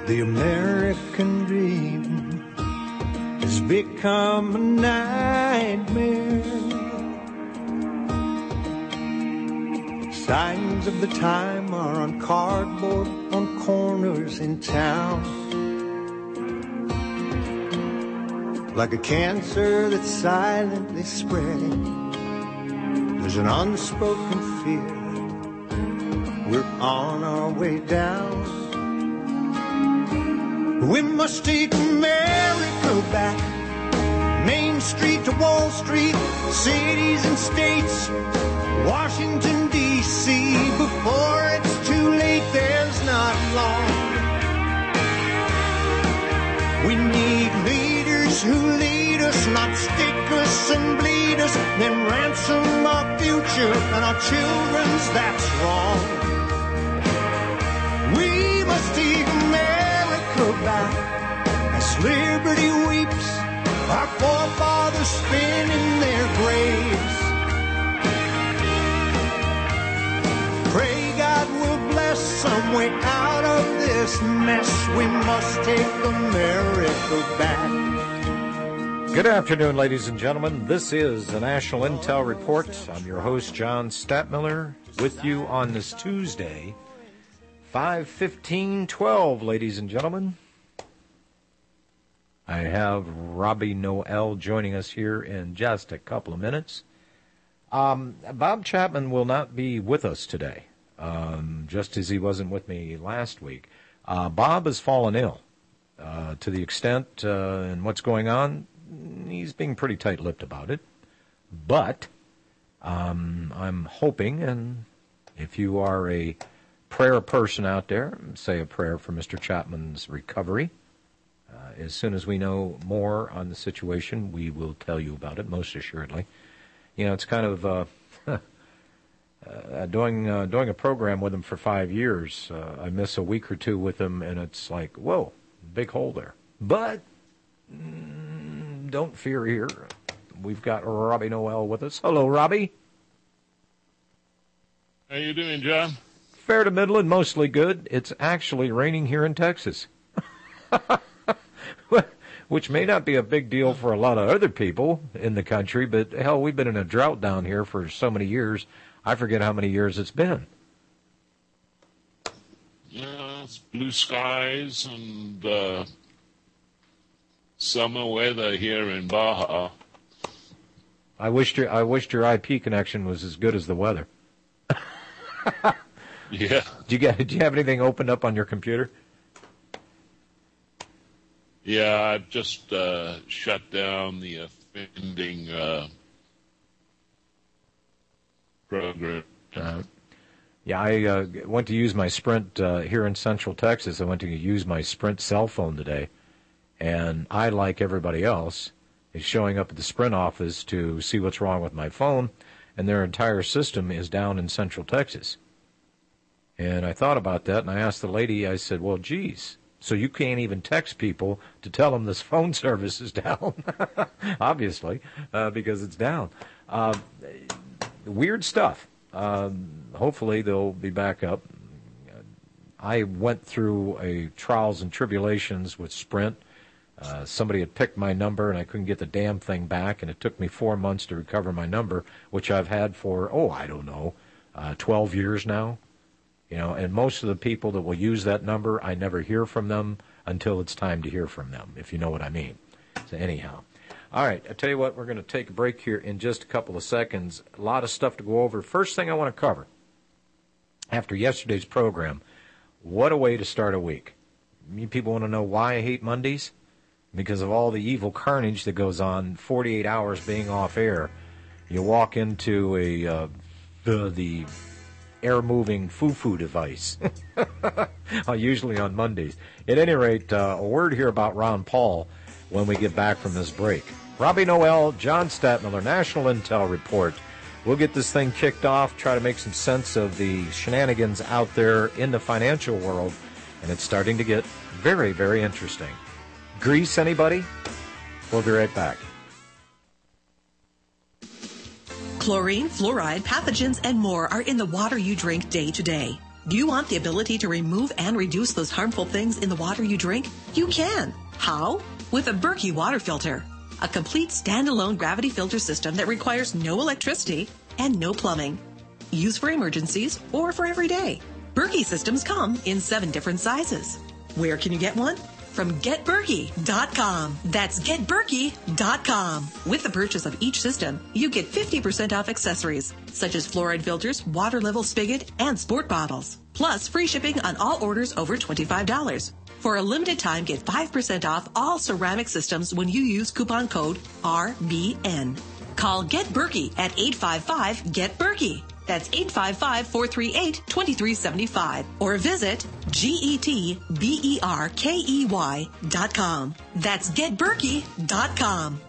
The American dream has become a nightmare. Signs of the time are on cardboard on corners in town. Like a cancer that's silently spreading, there's an unspoken fear. We're on our way down. We must take America back. Main Street to Wall Street, cities and states, Washington, D.C. Before it's too late, there's not long. We need leaders who lead us, not stick us and bleed us, then ransom our future and our children's, that's wrong. We must take America back as liberty weeps, our forefathers spin in their graves. Pray God will bless some way out of this mess. We must take America back. Good afternoon, ladies and gentlemen. This is the National Intel Report. I'm your host, John Stadtmiller, with you on this Tuesday, 5/15/12, ladies and gentlemen. I have Robbie Noel joining us here in just a couple of minutes. Bob Chapman will not be with us today, just as he wasn't with me last week. Bob has fallen ill to the extent, and what's going on, he's being pretty tight-lipped about it. But I'm hoping, and if you are a prayer person out there, say a prayer for Mr. Chapman's recovery. As soon as we know more on the situation, we will tell you about it, most assuredly. You know, it's kind of doing a program with him for 5 years. I miss a week or two with him, and it's like, whoa, big hole there. But don't fear here. We've got Robbie Noel with us. Hello, Robbie. How you doing, John? Fair to middling, mostly good. It's actually raining here in Texas. Which may not be a big deal for a lot of other people in the country, but hell, we've been in a drought down here for so many years. I forget how many years it's been. Yeah, it's blue skies and summer weather here in Baja. I wished your IP connection was as good as the weather. Yeah. Did you have anything opened up on your computer? Yeah, I've just shut down the offending program. Yeah, I went to use my Sprint here in Central Texas. I went to use my Sprint cell phone today, and I, like everybody else, is showing up at the Sprint office to see what's wrong with my phone, and their entire system is down in Central Texas. And I thought about that, and I asked the lady, I said, well, geez, so you can't even text people to tell them this phone service is down, obviously, because it's down. Weird stuff. Hopefully they'll be back up. I went through a trials and tribulations with Sprint. Somebody had picked my number, and I couldn't get the damn thing back, and it took me 4 months to recover my number, which I've had for, 12 years now. You know, and most of the people that will use that number, I never hear from them until it's time to hear from them, if you know what I mean. So anyhow. All right, I tell you what, we're going to take a break here in just a couple of seconds. A lot of stuff to go over. First thing I want to cover, after yesterday's program, what a way to start a week. You people want to know why I hate Mondays? Because of all the evil carnage that goes on, 48 hours being off air. You walk into the air-moving foo-foo device, usually on Mondays. At any rate, a word here about Ron Paul when we get back from this break. Robbie Noel, John Stadtmiller, National Intel Report. We'll get this thing kicked off, try to make some sense of the shenanigans out there in the financial world, and it's starting to get very, very interesting. Grease, anybody? We'll be right back. Chlorine, fluoride, pathogens, and more are in the water you drink day to day. Do you want the ability to remove and reduce those harmful things in the water you drink? You can. How? With a Berkey water filter. A complete standalone gravity filter system that requires no electricity and no plumbing. Use for emergencies or for every day. Berkey systems come in 7 different sizes. Where can you get one? From GetBerkey.com. That's GetBerkey.com. With the purchase of each system, you get 50% off accessories, such as fluoride filters, water level spigot, and sport bottles. Plus, free shipping on all orders over $25. For a limited time, get 5% off all ceramic systems when you use coupon code RBN. Call Get Berkey at 855-GET-BERKEY. That's 855-438-2375. Or visit GetBerkey.com. That's GetBerkey.com.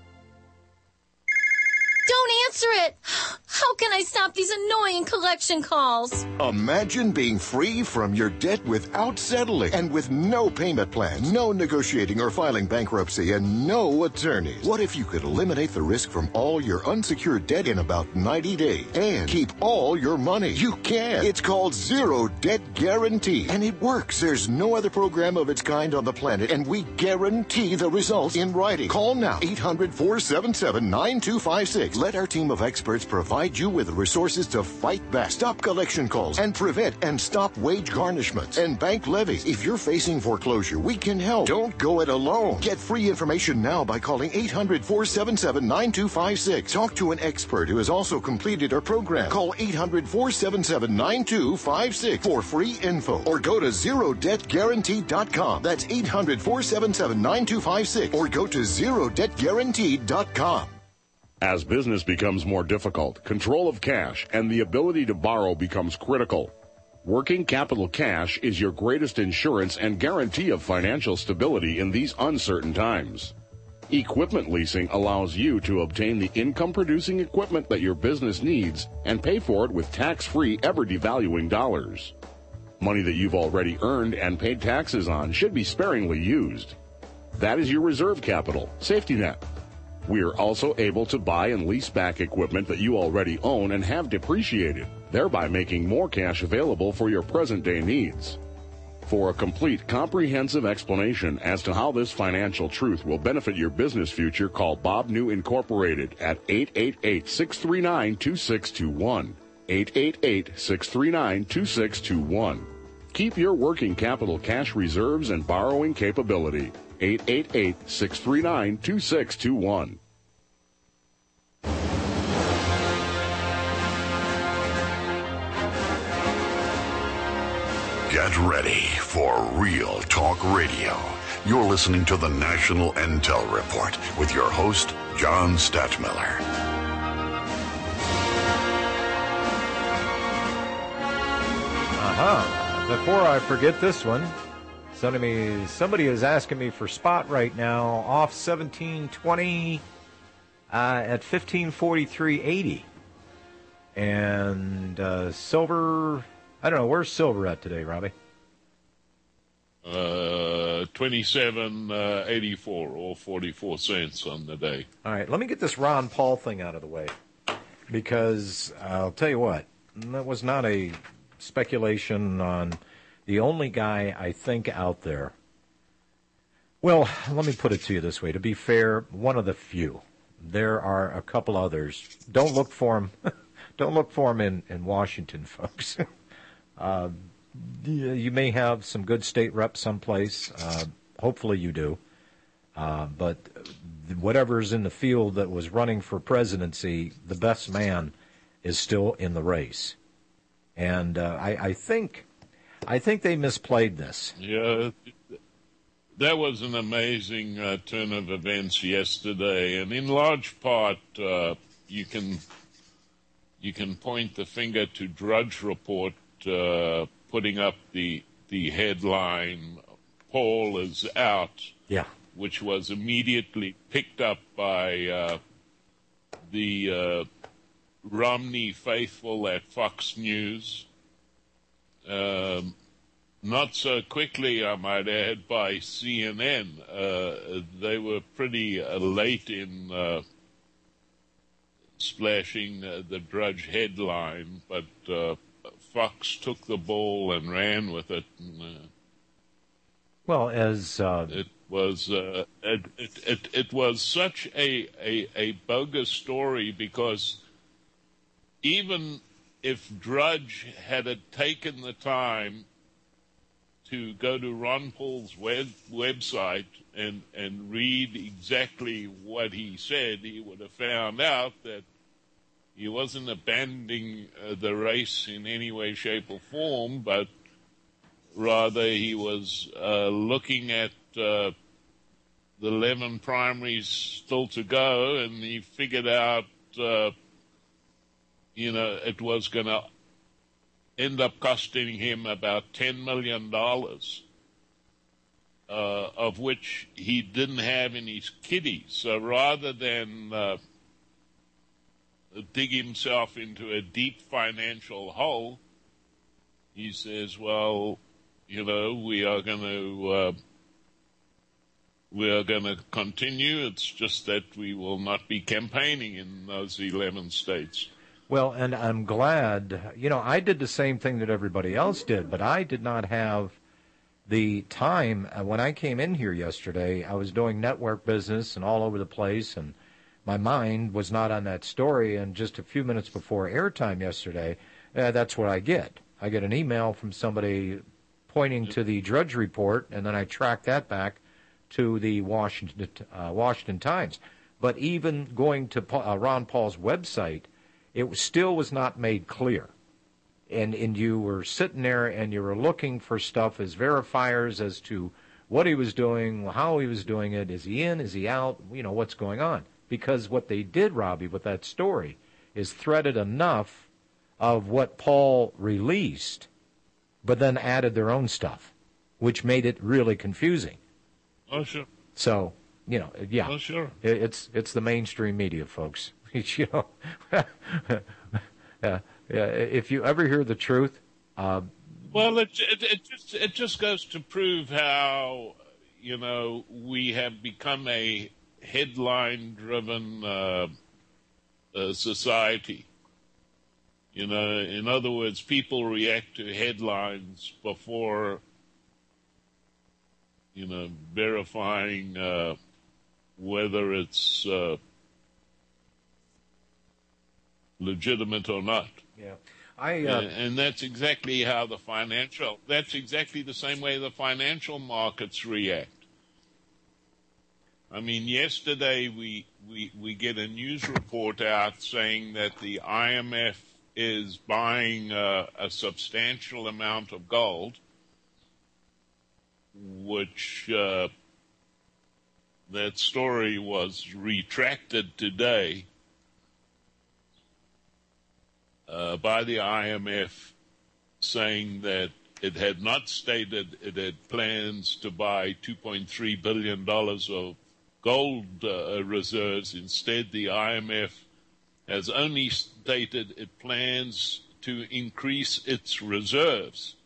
Don't answer it! How can I stop these annoying collection calls? Imagine being free from your debt without settling and with no payment plans, no negotiating or filing bankruptcy, and no attorneys. What if you could eliminate the risk from all your unsecured debt in about 90 days and keep all your money? You can. It's called Zero Debt Guarantee, and it works. There's no other program of its kind on the planet, and we guarantee the results in writing. Call now, 800-477-9256. Let our team of experts provide you with the resources to fight back, stop collection calls, and prevent and stop wage garnishments and bank levies. If you're facing foreclosure, we can help. Don't go it alone. Get free information now by calling 800-477-9256. Talk to an expert who has also completed our program. Call 800-477-9256 for free info, or go to ZeroDebtGuarantee.com. That's 800-477-9256, or go to ZeroDebtGuarantee.com. As business becomes more difficult, control of cash and the ability to borrow becomes critical. Working capital cash is your greatest insurance and guarantee of financial stability in these uncertain times. Equipment leasing allows you to obtain the income-producing equipment that your business needs and pay for it with tax-free, ever-devaluing dollars. Money that you've already earned and paid taxes on should be sparingly used. That is your reserve capital, safety net. We are also able to buy and lease back equipment that you already own and have depreciated, thereby making more cash available for your present-day needs. For a complete, comprehensive explanation as to how this financial truth will benefit your business future, call Bob New Incorporated at 888-639-2621. 888-639-2621. Keep your working capital cash reserves and borrowing capability. 888-639-2621. Get ready for Real Talk Radio. You're listening to the National Intel Report with your host, John Stadtmiller. Before I forget this one, somebody is asking me for spot right now off 1720 at 1543.80. And silver, I don't know, where's silver at today, Robbie? 27.84 or 44 cents on the day. All right, let me get this Ron Paul thing out of the way, because I'll tell you what, that was not a speculation on the only guy I think out there. Well, let me put it to you this way. To be fair, one of the few. There are a couple others. Don't look for them. Don't look for them in Washington, folks. You may have some good state reps someplace. Hopefully you do. But whatever's in the field that was running for presidency, the best man is still in the race. And I think they misplayed this. Yeah, that was an amazing turn of events yesterday, and in large part, you can point the finger to Drudge Report putting up the headline "Paul is out," yeah, which was immediately picked up by the Romney faithful at Fox News. Not so quickly, I might add, by CNN. They were pretty late in splashing the Drudge headline, but Fox took the ball and ran with it. And, well, as it was such a bogus story, because even if Drudge had taken the time to go to Ron Paul's website and read exactly what he said, he would have found out that he wasn't abandoning the race in any way, shape, or form, but rather he was looking at the 11 primaries still to go, and he figured out, it was going to end up costing him about $10 million, of which he didn't have in his kitty. So rather than dig himself into a deep financial hole, he says, well, we are going to continue. It's just that we will not be campaigning in those 11 states. Well, and I'm glad, I did the same thing that everybody else did, but I did not have the time. When I came in here yesterday, I was doing network business and all over the place, and my mind was not on that story. And just a few minutes before airtime yesterday, that's what I get. I get an email from somebody pointing to the Drudge Report, and then I track that back to the Washington Times. But even going to Ron Paul's website, it still was not made clear. And you were sitting there and you were looking for stuff as verifiers as to what he was doing, how he was doing it, is he in, is he out, what's going on. Because what they did, Robbie, with that story is threaded enough of what Paul released, but then added their own stuff, which made it really confusing. Oh, sure. So, yeah. Oh, sure. It's the mainstream media, folks. If you ever hear the truth, well, it just goes to prove how we have become a headline-driven society. In other words, people react to headlines before verifying whether it's legitimate or not. Yeah, and that's exactly how that's exactly the same way the financial markets react. I mean, yesterday we get a news report out saying that the IMF is buying a substantial amount of gold, which that story was retracted today by the IMF, saying that it had not stated it had plans to buy $2.3 billion of gold reserves. Instead, the IMF has only stated it plans to increase its reserves.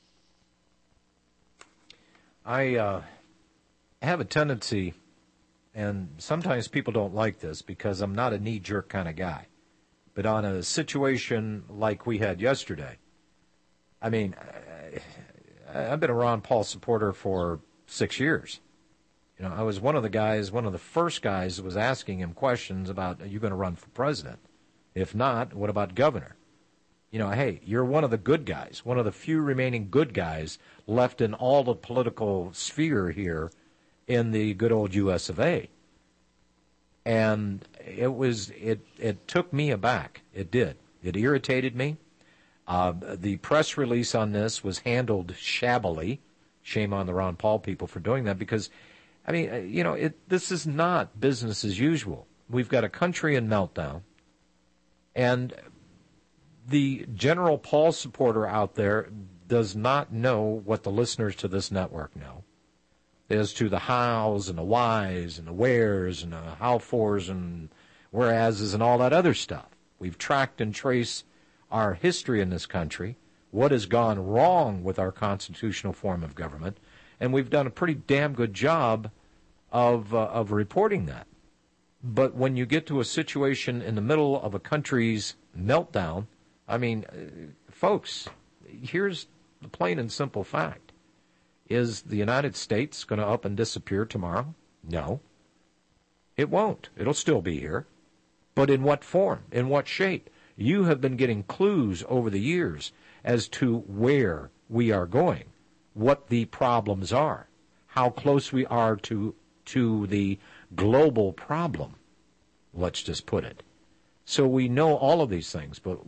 I have a tendency, and sometimes people don't like this because I'm not a knee-jerk kind of guy, but on a situation like we had yesterday, I mean, I've been a Ron Paul supporter for 6 years. I was one of the first guys that was asking him questions about, are you going to run for president? If not, what about governor? Hey, you're one of the good guys, one of the few remaining good guys left in all the political sphere here in the good old U.S. of A. And it took me aback. It did. It irritated me. The press release on this was handled shabbily. Shame on the Ron Paul people for doing that, because I mean, this is not business as usual. We've got a country in meltdown, and the general Paul supporter out there does not know what the listeners to this network know as to the hows and the whys and the wheres and the how-fors and whereases and all that other stuff. We've tracked and traced our history in this country, what has gone wrong with our constitutional form of government, and we've done a pretty damn good job of reporting that. But when you get to a situation in the middle of a country's meltdown, I mean, folks, here's the plain and simple fact. Is the United States going to up and disappear tomorrow? No. It won't. It'll still be here. But in what form? In what shape? You have been getting clues over the years as to where we are going, what the problems are, how close we are to the global problem, let's just put it. So we know all of these things, but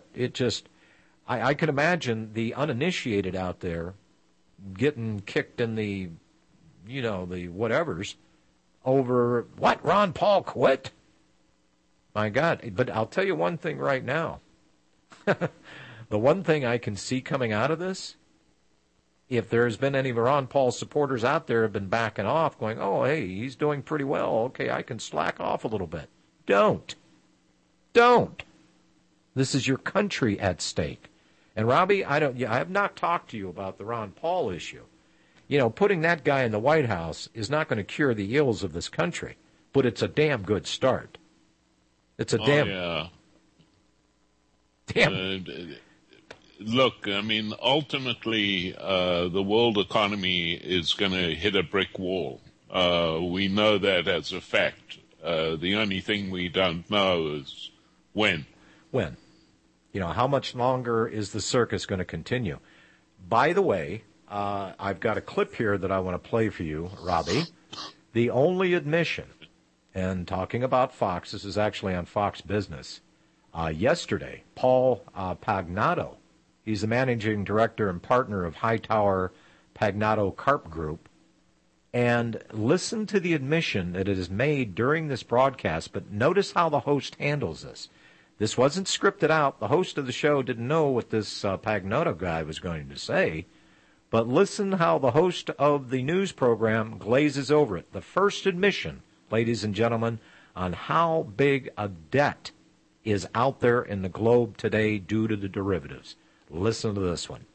I can imagine the uninitiated out there getting kicked in the whatevers over, what, Ron Paul quit? My God. But I'll tell you one thing right now. The one thing I can see coming out of this, if there's been any Ron Paul supporters out there have been backing off, going, oh, hey, he's doing pretty well. Okay, I can slack off a little bit. Don't. This is your country at stake. And, Robbie, I have not talked to you about the Ron Paul issue. Putting that guy in the White House is not going to cure the ills of this country, but it's a damn good start. It's a damn. Look, I mean, ultimately, the world economy is going to hit a brick wall. We know that as a fact. The only thing we don't know is when. When? How much longer is the circus going to continue? By the way, I've got a clip here that I want to play for you, Robbie. The only admission, and talking about Fox, this is actually on Fox Business. Yesterday, Paul Pagnato, he's the managing director and partner of Hightower Pagnato Carp Group, and listen to the admission that it is made during this broadcast, but notice how the host handles this. This wasn't scripted out. The host of the show didn't know what this Pagnato guy was going to say, but listen how the host of the news program glazes over it. The first admission, ladies and gentlemen, on how big a debt is out there in the globe today due to the derivatives. Listen to this one.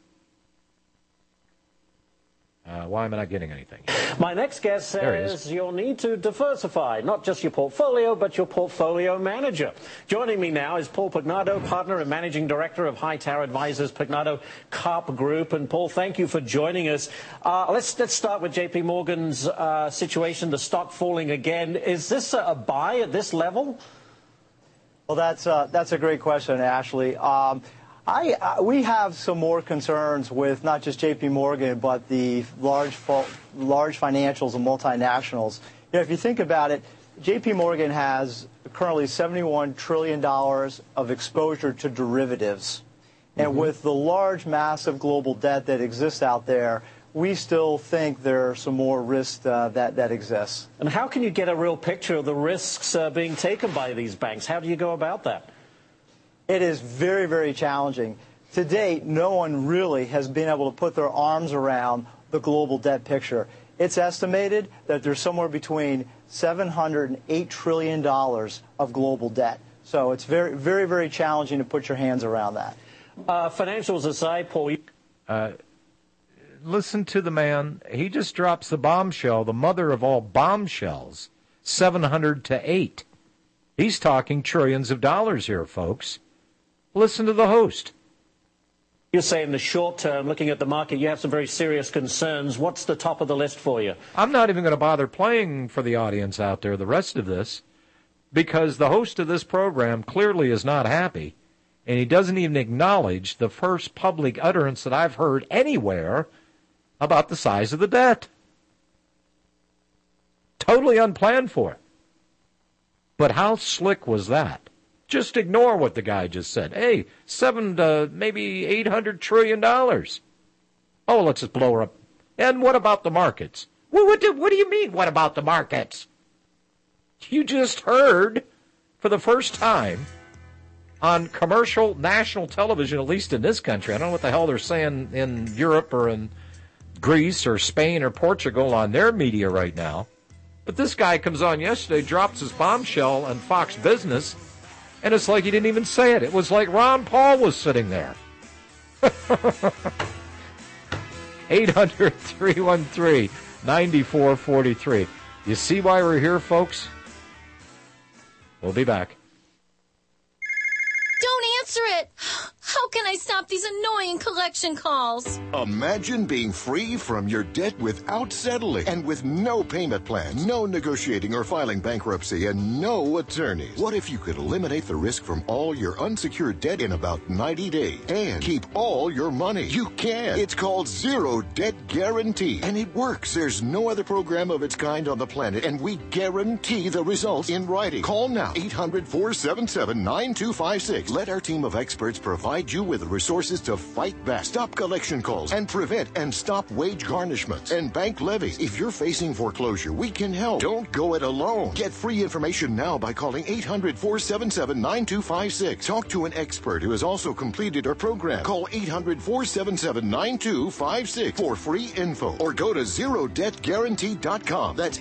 Why am I not getting anything? My next guest says you'll need to diversify, not just your portfolio, but your portfolio manager. Joining me now is Paul Pagnato, partner and managing director of Hightower Advisors, Pagnato Carp Group. And Paul, thank you for joining us. Let's start with J.P. Morgan's situation, the stock falling again. Is this a buy at this level? Well, that's a great question, Ashley. We have some more concerns with not just J.P. Morgan, but the large financials and multinationals. If you think about it, J.P. Morgan has currently $71 trillion of exposure to derivatives. And with the large, massive global debt that exists out there, we still think there are some more risks that exists. And how can you get a real picture of the risks being taken by these banks? How do you go about that? It is very, very challenging. To date, no one really has been able to put their arms around the global debt picture. It's estimated that there's somewhere between $700 and $8 trillion of global debt. So it's very, very, very challenging to put your hands around that. Financials aside, Paul. Listen to the man. He just drops the bombshell, the mother of all bombshells, 700 to 8. He's talking trillions of dollars here, folks. Listen to the host. You say in the short term, looking at the market, you have some very serious concerns. What's the top of the list for you? I'm not even going to bother playing for the audience out there the rest of this, because the host of this program clearly is not happy, and he doesn't even acknowledge the first public utterance that I've heard anywhere about the size of the debt. Totally unplanned for. But how slick was that? Just ignore what the guy just said. Hey, $700 to maybe $800 trillion. Oh, let's just blow her up. And what about the markets? What do you mean, what about the markets? You just heard, for the first time, on commercial national television, at least in this country, I don't know what the hell they're saying in Europe or in Greece or Spain or Portugal on their media right now, but this guy comes on yesterday, drops his bombshell on Fox Business, and it's like he didn't even say it. It was like Ron Paul was sitting there. 800-313-9443. You see why we're here, folks? We'll be back. Don't answer it. How can I stop these annoying collection calls? Imagine being free from your debt without settling and with no payment plan, no negotiating or filing bankruptcy, and no attorneys. What if you could eliminate the risk from all your unsecured debt in about 90 days and keep all your money? You can. It's called Zero Debt Guarantee, and it works. There's no other program of its kind on the planet, and we guarantee the results in writing. Call now, 800-477-9256. Let our team of experts provide you with the resources to fight back, stop collection calls, and prevent and stop wage garnishments and bank levies. If you're facing foreclosure, we can help. Don't go it alone. Get free information now by calling 800-477-9256. Talk to an expert who has also completed our program. Call 800-477-9256 for free info, or go to ZeroDebtGuarantee.com. That's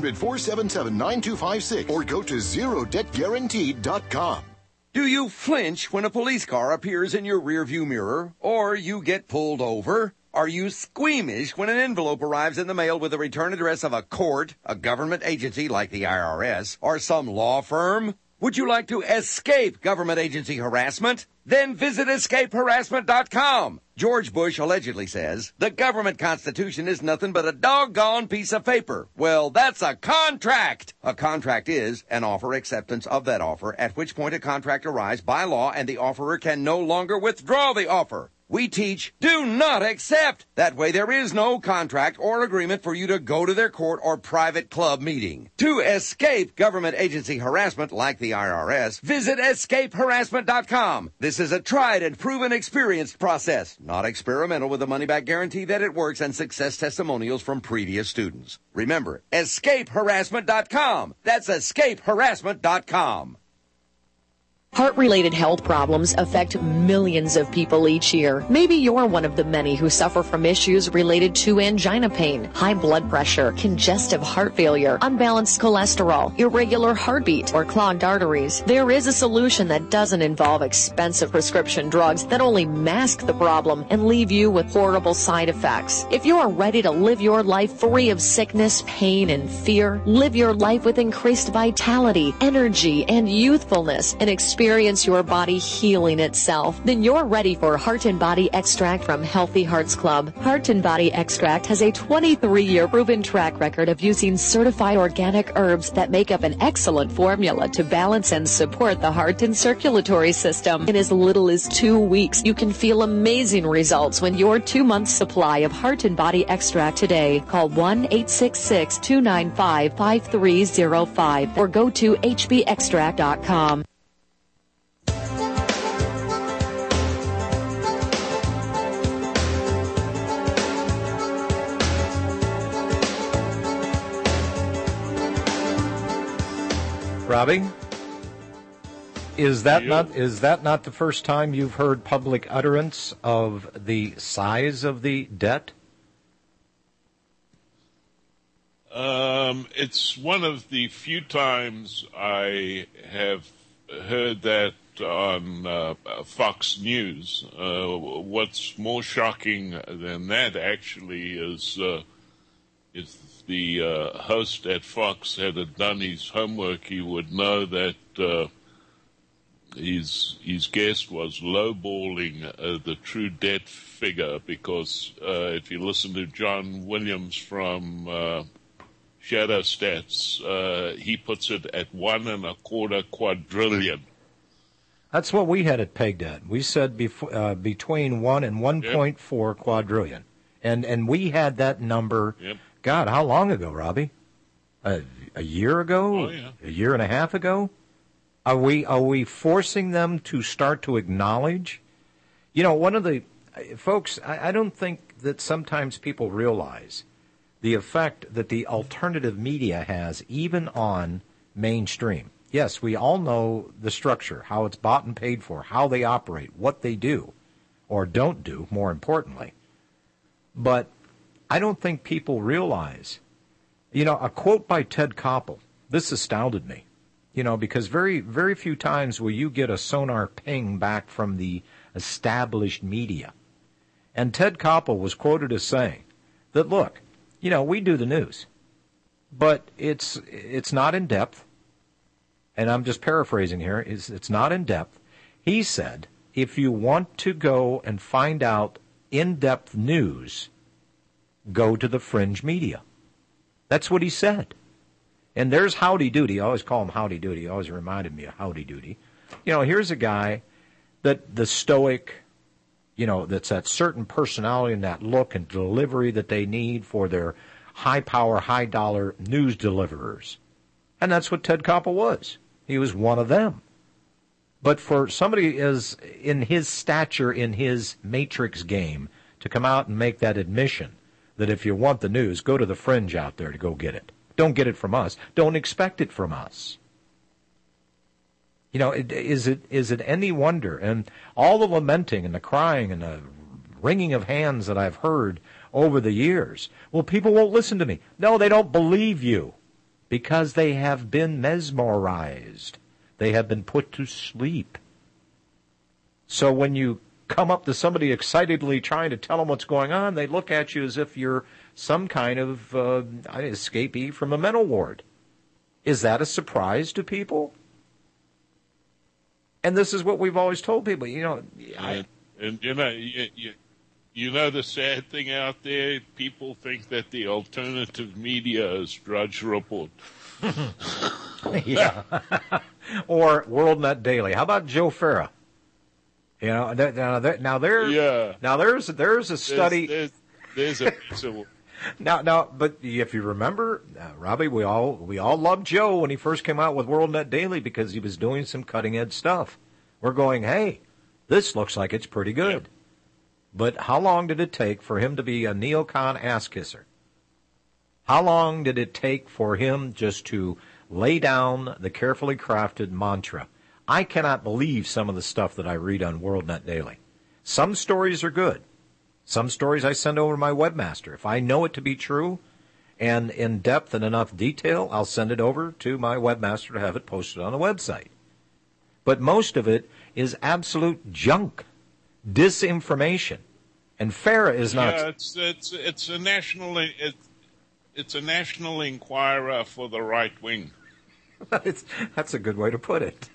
800-477-9256, or go to ZeroDebtGuarantee.com. Do you flinch when a police car appears in your rearview mirror, or you get pulled over? Are you squeamish when an envelope arrives in the mail with the return address of a court, a government agency like the IRS, or some law firm? Would you like to escape government agency harassment? Then visit EscapeHarassment.com. George Bush allegedly says, the government constitution is nothing but a doggone piece of paper. Well, that's a contract. A contract is an offer acceptance of that offer, at which point a contract arrives by law and the offerer can no longer withdraw the offer. We teach, do not accept. That way there is no contract or agreement for you to go to their court or private club meeting. To escape government agency harassment like the IRS, visit EscapeHarassment.com. This is a tried and proven experienced process, not experimental, with a money-back guarantee that it works and success testimonials from previous students. Remember, EscapeHarassment.com. That's EscapeHarassment.com. Heart-related health problems affect millions of people each year. Maybe you're one of the many who suffer from issues related to angina pain, high blood pressure, congestive heart failure, unbalanced cholesterol, irregular heartbeat, or clogged arteries. There is a solution that doesn't involve expensive prescription drugs that only mask the problem and leave you with horrible side effects. If you are ready to live your life free of sickness, pain, and fear, live your life with increased vitality, energy, and youthfulness, and experience your body healing itself, then you're ready for Heart and Body Extract from Healthy Hearts Club. Heart and Body Extract has a 23-year proven track record of using certified organic herbs that make up an excellent formula to balance and support the heart and circulatory system. In as little as 2 weeks, you can feel amazing results when your 2-month supply of Heart and Body Extract today. Call 1-866-295-5305 or go to hbextract.com. Robbie, is that not the first time you've heard public utterance of the size of the debt? It's one of the few times I have heard that on Fox News. What's more shocking than that, actually, is the host at Fox had done his homework, he would know that his guest was lowballing the true debt figure, because if you listen to John Williams from Shadow Stats, he puts it at 1.25 quadrillion. That's what we had it pegged at. We said between 1 and 1.4 quadrillion. And we had that number. Yep. God, how long ago, Robbie? A year ago? Oh, yeah. A year and a half ago? Are we forcing them to start to acknowledge? You know, one of the folks, I don't think that sometimes people realize the effect that the alternative media has even on mainstream. Yes, we all know the structure, how it's bought and paid for, how they operate, what they do or don't do, more importantly. But I don't think people realize, you know, a quote by Ted Koppel, this astounded me, you know, because very, very few times will you get a sonar ping back from the established media. And Ted Koppel was quoted as saying that, look, you know, we do the news, but it's not in depth. And I'm just paraphrasing here. It's not in depth. He said if you want to go and find out in-depth news, go to the fringe media. That's what he said. And there's Howdy Doody. I always call him Howdy Doody. He always reminded me of Howdy Doody. Here's a guy that the stoic, that's that certain personality and that look and delivery that they need for their high-power, high-dollar news deliverers. And that's what Ted Koppel was. He was one of them. But for somebody as in his stature, in his matrix game, to come out and make that admission that if you want the news, go to the fringe out there to go get it. Don't get it from us. Don't expect it from us. Is it any wonder? And all the lamenting and the crying and the wringing of hands that I've heard over the years. Well, people won't listen to me. No, they don't believe you because they have been mesmerized. They have been put to sleep. So when you come up to somebody excitedly trying to tell them what's going on, they look at you as if you're some kind of escapee from a mental ward. Is that a surprise to people? And this is what we've always told people. The sad thing out there, people think that the alternative media is Drudge Report. Yeah. Or WorldNet Daily. How about Joe Farah? There's a study. There's a piece of. Now, but if you remember, Robbie, we all loved Joe when he first came out with WorldNet Daily because he was doing some cutting edge stuff. We're going, hey, this looks like it's pretty good. Yep. But how long did it take for him to be a neocon ass kisser? How long did it take for him just to lay down the carefully crafted mantra? I cannot believe some of the stuff that I read on WorldNet Daily. Some stories are good. Some stories I send over to my webmaster. If I know it to be true and in depth and enough detail, I'll send it over to my webmaster to have it posted on the website. But most of it is absolute junk, disinformation. And Farah is not. Yeah, it's a national Enquirer for the right wing. That's a good way to put it.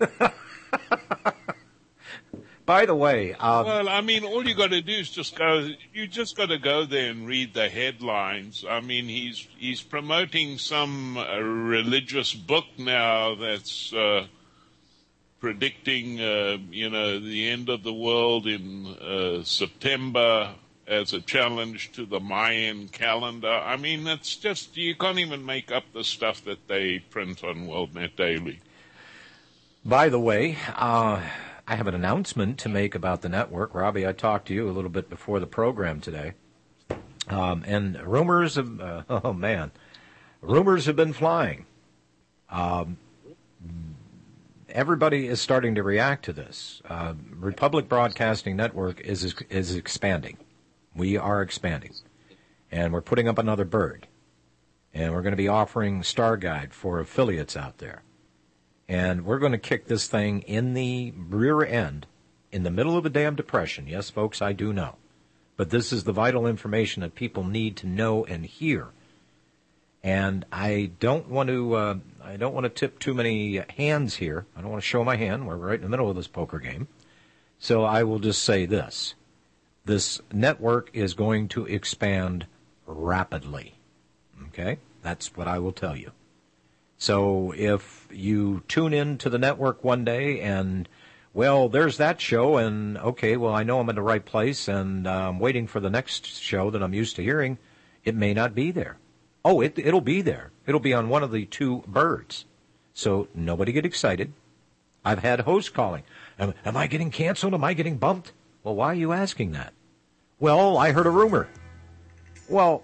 By the way, well, I mean, all you got to do is just go. You just got to go there and read the headlines. I mean, he's promoting some religious book now that's predicting, the end of the world in September as a challenge to the Mayan calendar. I mean, that's just, you can't even make up the stuff that they print on WorldNet Daily. By the way, I have an announcement to make about the network. Robbie, I talked to you a little bit before the program today. And rumors have, rumors have been flying. Everybody is starting to react to this. Republic Broadcasting Network is expanding. We are expanding. And we're putting up another bird. And we're going to be offering Star Guide for affiliates out there. And we're going to kick this thing in the rear end, in the middle of a damn depression. Yes, folks, I do know. But this is the vital information that people need to know and hear. And I don't want to tip too many hands here. I don't want to show my hand. We're right in the middle of this poker game. So I will just say this. This network is going to expand rapidly. Okay? That's what I will tell you. So if you tune in to the network one day and, well, there's that show, and, okay, well, I know I'm in the right place, and I'm waiting for the next show that I'm used to hearing, it may not be there. Oh, it'll be there. It'll be on one of the two birds. So nobody get excited. I've had hosts calling. Am I getting canceled? Am I getting bumped? Well, why are you asking that? Well, I heard a rumor. Well,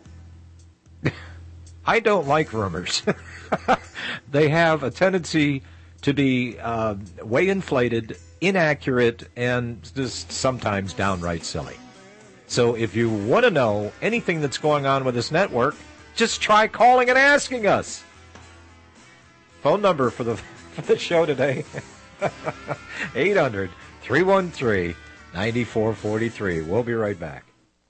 I don't like rumors. They have a tendency to be way inflated, inaccurate, and just sometimes downright silly. So if you want to know anything that's going on with this network, just try calling and asking us. Phone number for the show today, 800-313-9443. We'll be right back.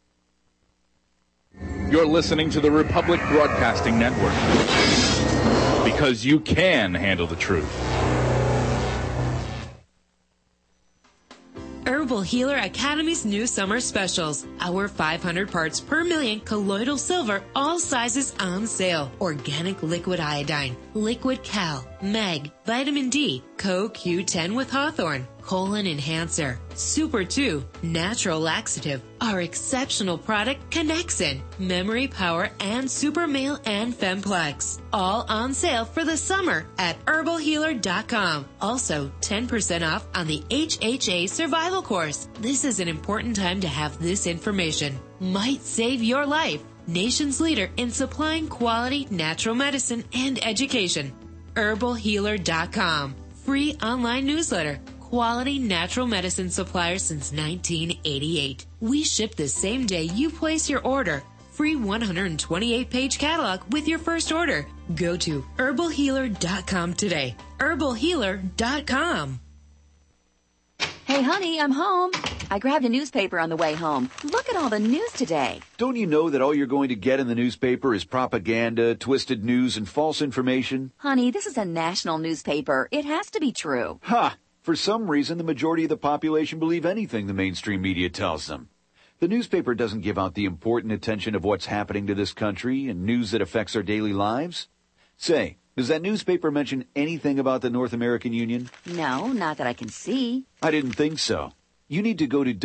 You're listening to the Republic Broadcasting Network, because you can handle the truth. Herbal Healer Academy's new summer specials. Our 500 parts per million colloidal silver, all sizes on sale. Organic liquid iodine, liquid cal, mag, vitamin D, CoQ10 with Hawthorne, colon enhancer, Super 2, natural laxative, our exceptional product Connexin, memory power, and Super Male and Femplex. All on sale for the summer at herbalhealer.com. Also, 10% off on the HHA Survival Course. This is an important time to have this information. Might save your life. Nation's leader in supplying quality natural medicine and education. herbalhealer.com. Free online newsletter. Quality natural medicine supplier since 1988. We ship the same day you place your order. Free 128-page catalog with your first order. Go to herbalhealer.com today. herbalhealer.com. Hey, honey, I'm home. I grabbed a newspaper on the way home. Look at all the news today. Don't you know that all you're going to get in the newspaper is propaganda, twisted news, and false information? Honey, this is a national newspaper. It has to be true. Ha! For some reason, the majority of the population believe anything the mainstream media tells them. The newspaper doesn't give out the important attention of what's happening to this country and news that affects our daily lives. Say, does that newspaper mention anything about the North American Union? No, not that I can see. I didn't think so. You need to go to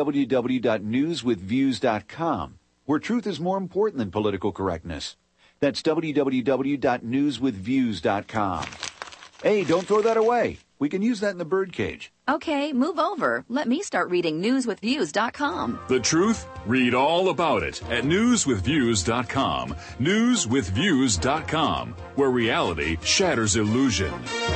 www.newswithviews.com, where truth is more important than political correctness. That's www.newswithviews.com. Hey, don't throw that away. We can use that in the birdcage. Okay, move over. Let me start reading newswithviews.com. The truth? Read all about it at newswithviews.com. Newswithviews.com, where reality shatters illusion.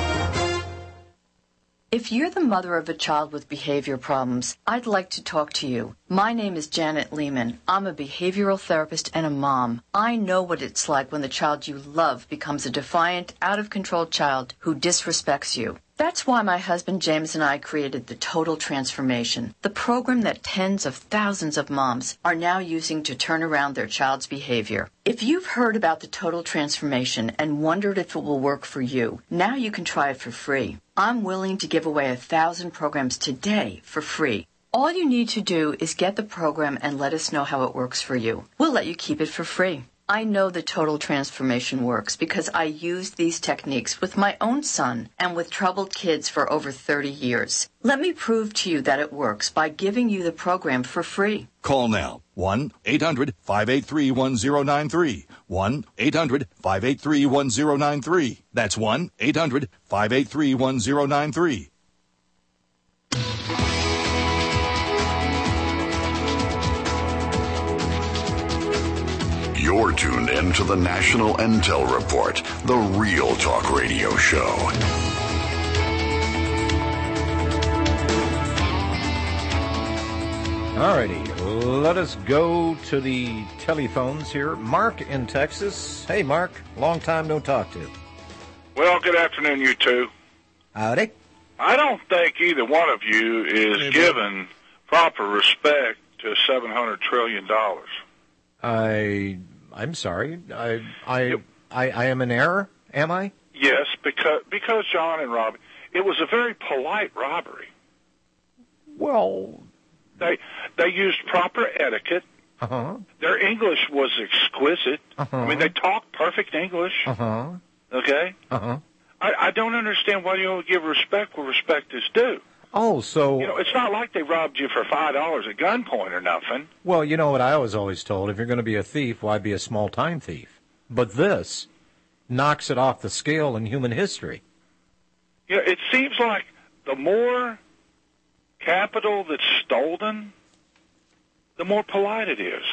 If you're the mother of a child with behavior problems, I'd like to talk to you. My name is Janet Lehman. I'm a behavioral therapist and a mom. I know what it's like when the child you love becomes a defiant, out-of-control child who disrespects you. That's why my husband James and I created the Total Transformation, the program that tens of thousands of moms are now using to turn around their child's behavior. If you've heard about the Total Transformation and wondered if it will work for you, now you can try it for free. I'm willing to give away 1,000 programs today for free. All you need to do is get the program and let us know how it works for you. We'll let you keep it for free. I know the Total Transformation works because I used these techniques with my own son and with troubled kids for over 30 years. Let me prove to you that it works by giving you the program for free. Call now. 1-800-583-1093. 1-800-583-1093. That's 1-800-583-1093. You're tuned in to the National Intel Report, the Real Talk Radio Show. Alrighty, let us go to the telephones here. Mark in Texas. Hey, Mark, long time no talk to. Well, good afternoon, you two. Howdy. I don't think either one of you is given proper respect to $700 trillion. I'm sorry. I am in error, am I? Yes, because John and Robbie, it was a very polite robbery. Well, they used proper etiquette. Uh-huh. Their English was exquisite. Uh-huh. I mean, they talked perfect English. Uh-huh. Okay? Uh-huh. I don't understand why you don't give respect where respect is due. Oh, so... You know, it's not like they robbed you for $5 at gunpoint or nothing. Well, you know what I was always told, if you're going to be a thief, why be a small-time thief? But this knocks it off the scale in human history. You know, it seems like the more capital that's stolen, the more polite it is.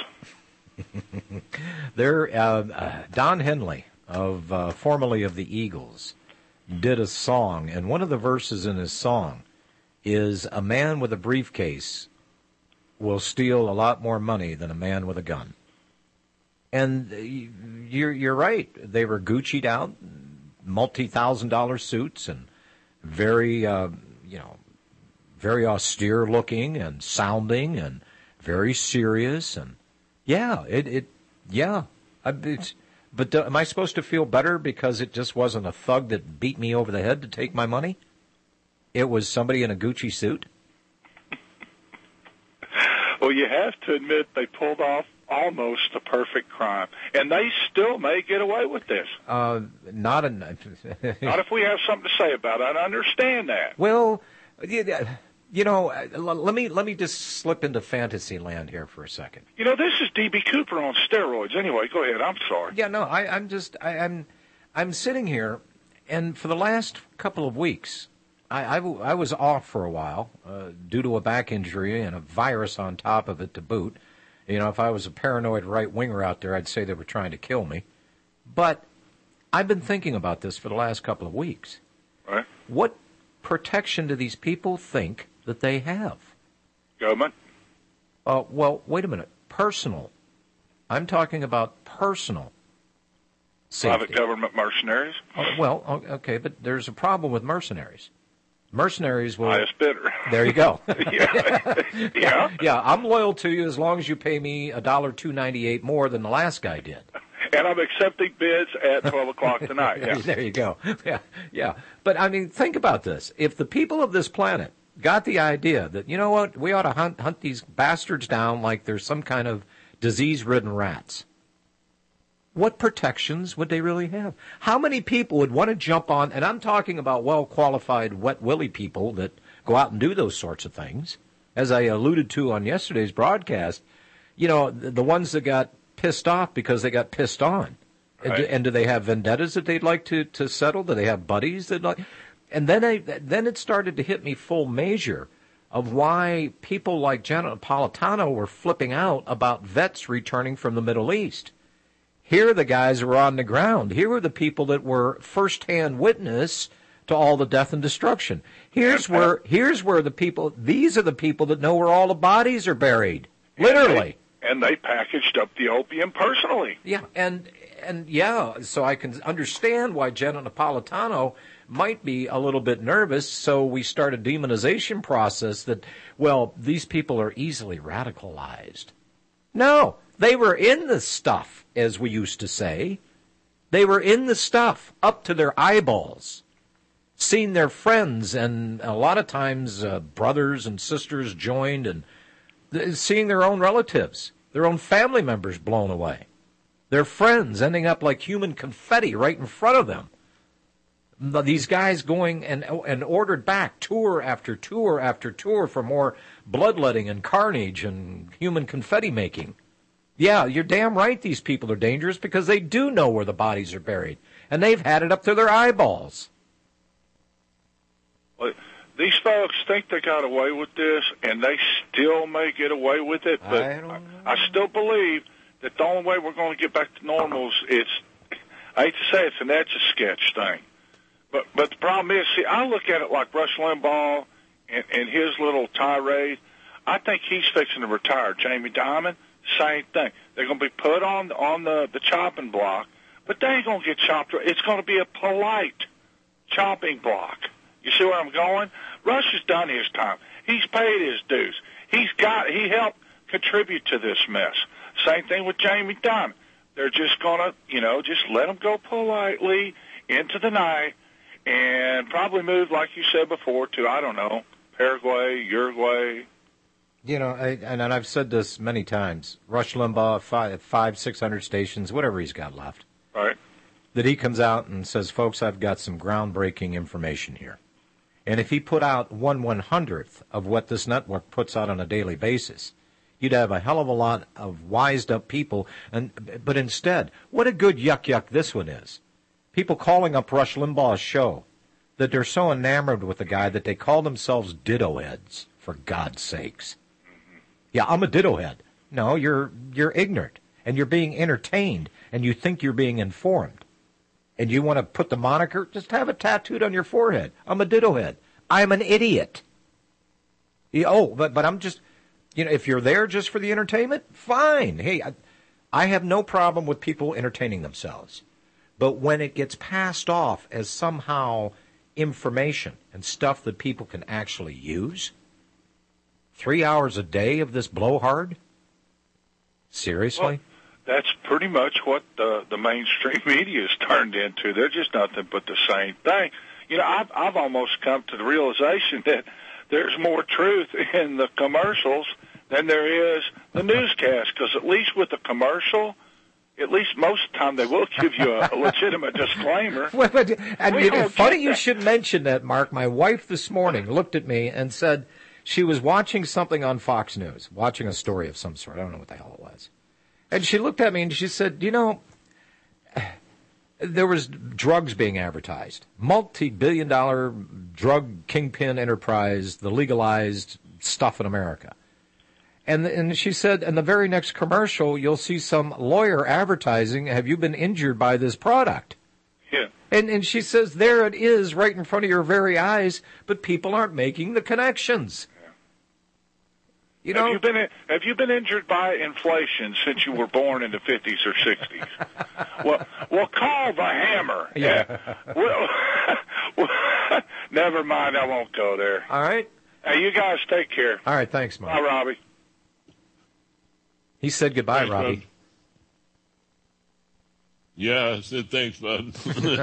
Don Henley, formerly of the Eagles, did a song, and one of the verses in his song is a man with a briefcase will steal a lot more money than a man with a gun. And you're right. They were Gucci'd out, multi-$1,000 suits, and very austere looking and sounding, and very serious. And But am I supposed to feel better because it just wasn't a thug that beat me over the head to take my money? It was somebody in a Gucci suit? Well, you have to admit they pulled off almost a perfect crime, and they still may get away with this. Not if we have something to say about it. I understand that. Well, you know, let me just slip into fantasy land here for a second. You know, this is D.B. Cooper on steroids. Anyway, go ahead. I'm sorry. Yeah, no, I'm sitting here, and for the last couple of weeks, I was off for a while due to a back injury and a virus on top of it to boot. You know, if I was a paranoid right-winger out there, I'd say they were trying to kill me. But I've been thinking about this for the last couple of weeks. Right. What protection do these people think that they have? Government? Well, wait a minute. Personal. I'm talking about personal safety. Private government mercenaries? Well, okay, but there's a problem with mercenaries. Mercenaries will... Highest bidder. There you go. Yeah. Yeah, I'm loyal to you as long as you pay me $2.98 more than the last guy did. And I'm accepting bids at 12 o'clock tonight. Yeah. There you go. Yeah. But, I mean, think about this. If the people of this planet got the idea that, you know what, we ought to hunt these bastards down like there's some kind of disease-ridden rats, what protections would they really have? How many people would want to jump on, and I'm talking about well-qualified wet-willy people that go out and do those sorts of things. As I alluded to on yesterday's broadcast, you know, the ones that got pissed off because they got pissed on. Right. And do they have vendettas that they'd like to settle? Do they have buddies that like? And then it started to hit me full measure of why people like Janet Napolitano were flipping out about vets returning from the Middle East. Here are the guys who were on the ground. Here were the people that were first-hand witness to all the death and destruction. Here's where the people, these are the people that know where all the bodies are buried. Literally. And they packaged up the opium personally. Yeah, and yeah, so I can understand why Janet Napolitano might be a little bit nervous, so we start a demonization process that, well, these people are easily radicalized. No, they were in the stuff, as we used to say. They were in the stuff, up to their eyeballs, seen their friends, and a lot of times brothers and sisters joined, and seeing their own relatives, their own family members blown away, their friends ending up like human confetti right in front of them. These guys going and ordered back tour after tour after tour for more bloodletting and carnage and human confetti making. Yeah, you're damn right these people are dangerous because they do know where the bodies are buried, and they've had it up to their eyeballs. Well, these folks think they got away with this, and they still may get away with it, but I still believe that the only way we're going to get back to normal is, I hate to say it's an Etch-a-Sketch thing. But the problem is, see, I look at it like Rush Limbaugh and his little tirade. I think he's fixing to retire. Jamie Dimon, same thing. They're going to be put on the chopping block, but they ain't going to get chopped. It's going to be a polite chopping block. You see where I'm going? Rush has done his time. He's paid his dues. He helped contribute to this mess. Same thing with Jamie Dimon. They're just going to, just let him go politely into the night and probably move, like you said before, to, I don't know, Paraguay, Uruguay. You know, and I've said this many times, Rush Limbaugh, 600 stations, whatever he's got left. Right. That he comes out and says, folks, I've got some groundbreaking information here. And if he put out 1/100th of what this network puts out on a daily basis, you'd have a hell of a lot of wised-up people. But instead, what a good yuck this one is. People calling up Rush Limbaugh's show, that they're so enamored with the guy that they call themselves ditto heads, for God's sakes. Yeah, I'm a ditto head. No, you're ignorant, and you're being entertained, and you think you're being informed. And you want to put the moniker, just have it tattooed on your forehead. I'm a ditto head. I'm an idiot. But I'm just, if you're there just for the entertainment, fine. Hey, I have no problem with people entertaining themselves. But when it gets passed off as somehow information and stuff that people can actually use, 3 hours a day of this blowhard? Seriously? Well, that's pretty much what the mainstream media has turned into. They're just nothing but the same thing. I've almost come to the realization that there's more truth in the commercials than there is the newscast, because at least with the commercial, at least most of the time they will give you a legitimate disclaimer. Funny you should mention that, Mark. My wife this morning looked at me and said she was watching something on Fox News, watching a story of some sort. I don't know what the hell it was. And she looked at me and she said, there was drugs being advertised, multi-billion-dollar drug kingpin enterprise, the legalized stuff in America. And she said, in the very next commercial, you'll see some lawyer advertising, have you been injured by this product? Yeah. And she says, there it is right in front of your very eyes, but people aren't making the connections. Yeah. Have you been injured by inflation since you were born in the 50s or 60s? Well, call the hammer. Yeah. Well, never mind, I won't go there. All right. Hey, you guys take care. All right, thanks, Mark. Bye, Robbie. He said goodbye, Thanks, Robbie. bud. Yeah, I said thanks, bud.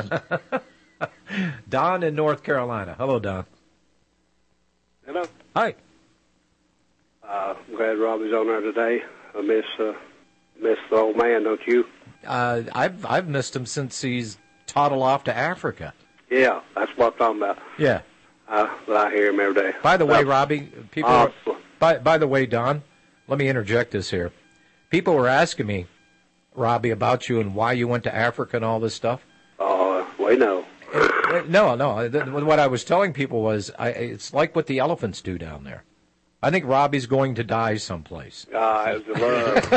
Don in North Carolina. Hello, Don. Hello. Hi. I'm glad Robbie's on there today. I miss the old man, don't you? I've missed him since he's toddled off to Africa. Yeah, that's what I'm talking about. Yeah. But I hear him every day. By the way, Robbie, people. By the way, Don, let me interject this here. People were asking me, Robbie, about you and why you went to Africa and all this stuff. We know. No. What I was telling people was, it's like what the elephants do down there. I think Robbie's going to die someplace. It was love.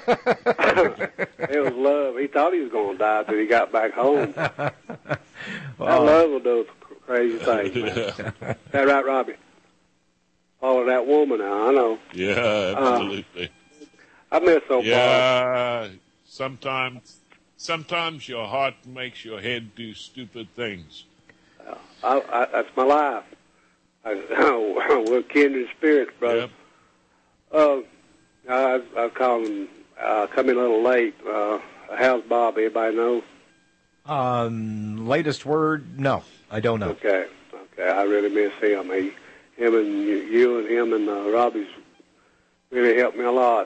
It was love. He thought he was going to die until he got back home. That love will do crazy things, man. Is that right, Robbie? Follow that woman now, I know. Yeah, absolutely. I miss those Yeah, sometimes your heart makes your head do stupid things. That's my life. We're kindred spirits, brother. Yep. I was calling, coming a little late. How's Bob? Anybody know? Latest word? No, I don't know. Okay. I really miss him. Him and you and him and Robbie's really helped me a lot.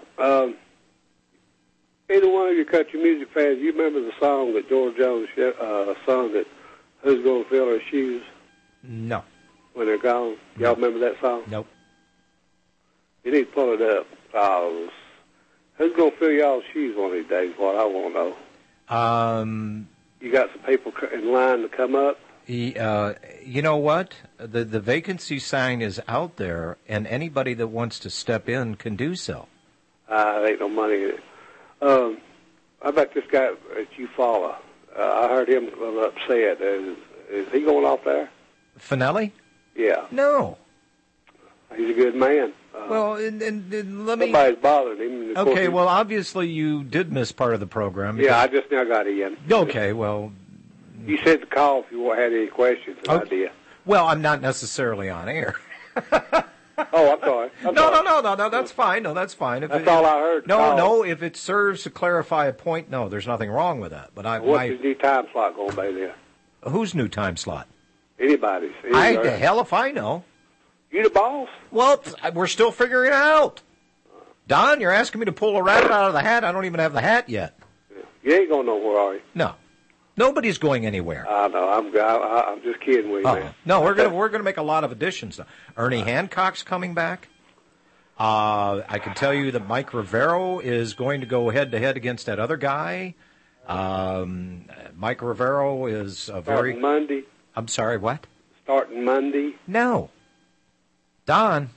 Either one of you country music fans, you remember the song that George Jones sung that Who's Gonna Fill Her Shoes? No. When they're gone. Y'all remember that song? Nope. You need to pull it up. Who's going to fill y'all's shoes one of these days? What I want to know. You got some people in line to come up? You know what? The vacancy sign is out there, and anybody that wants to step in can do so. There ain't no money in it. How about this guy that you follow? I heard him upset. Is he going off there? Finelli? Yeah. No. He's a good man. Well, and let me... Nobody's bothering him. Okay, well, obviously you did miss part of the program. Yeah, I just now got in. Okay, well... You said to call if you had any questions, and I did. Well, I'm not necessarily on air. Oh, I'm sorry. No, that's fine. No, that's fine. That's all I heard. No, if it serves to clarify a point, no, there's nothing wrong with that. But what's his new time slot going to be there? Whose new time slot? Anybody's. The hell if I know. You the boss? Well, we're still figuring it out. Don, you're asking me to pull a rabbit out of the hat. I don't even have the hat yet. You ain't going nowhere, are you? No. Nobody's going anywhere. I know. I'm just kidding with you, man. No, we're gonna make a lot of additions. Ernie Hancock's coming back. I can tell you that Mike Rivero is going to go head-to-head against that other guy. Mike Rivero is a very... Starting Monday. I'm sorry, what? Starting Monday. No. Don.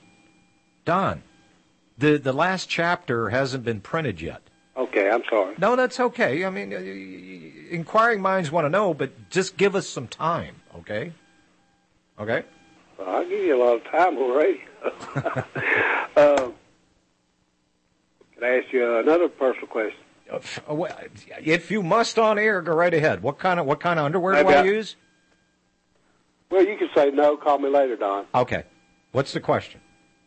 The last chapter hasn't been printed yet. Okay, I'm sorry. No, that's okay. I mean, inquiring minds want to know, but just give us some time, okay? Okay? Well, I'll give you a lot of time already. Can I ask you another personal question? If you must on air, go right ahead. What kind of underwear do I use? Well, you can say no. Call me later, Don. Okay. What's the question?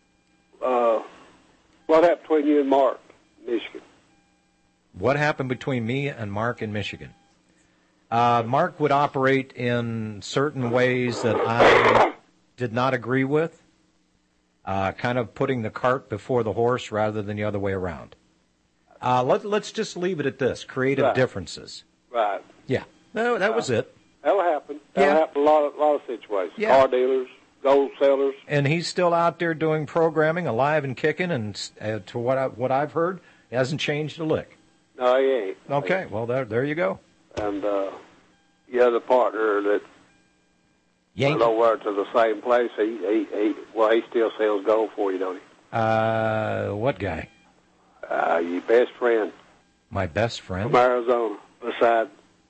What happened between you and Mark, Michigan? What happened between me and Mark in Michigan? Mark would operate in certain ways that I did not agree with. kind of putting the cart before the horse rather than the other way around. Let's just leave it at this: creative differences. Right. Yeah. No, that was it. That'll happen. That'll happen in a lot of situations. Yeah. Car dealers, gold sellers. And he's still out there doing programming, alive and kicking, and to what I've heard, he hasn't changed a lick. No, he ain't. Okay, well, there you go. And the other partner that went over to the same place, he still sells gold for you, don't he? What guy? Your best friend. My best friend? From Arizona. Beside,